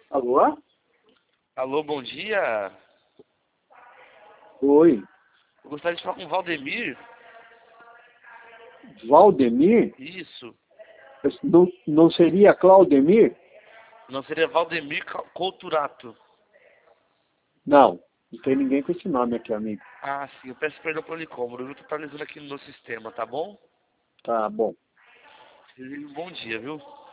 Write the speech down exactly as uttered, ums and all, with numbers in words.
Alô? Alô, bom dia. Oi. Eu gostaria de falar com o Valdemir. Valdemir? Isso. Não, não seria Claudemir? Não seria Valdemir Ca- Couturato. Não. Não tem ninguém com esse nome aqui, amigo. Ah, sim. Eu peço perdão pelo incômodo. Eu estou atualizando aqui no meu sistema, tá bom? Tá bom. Desejo um bom dia, viu?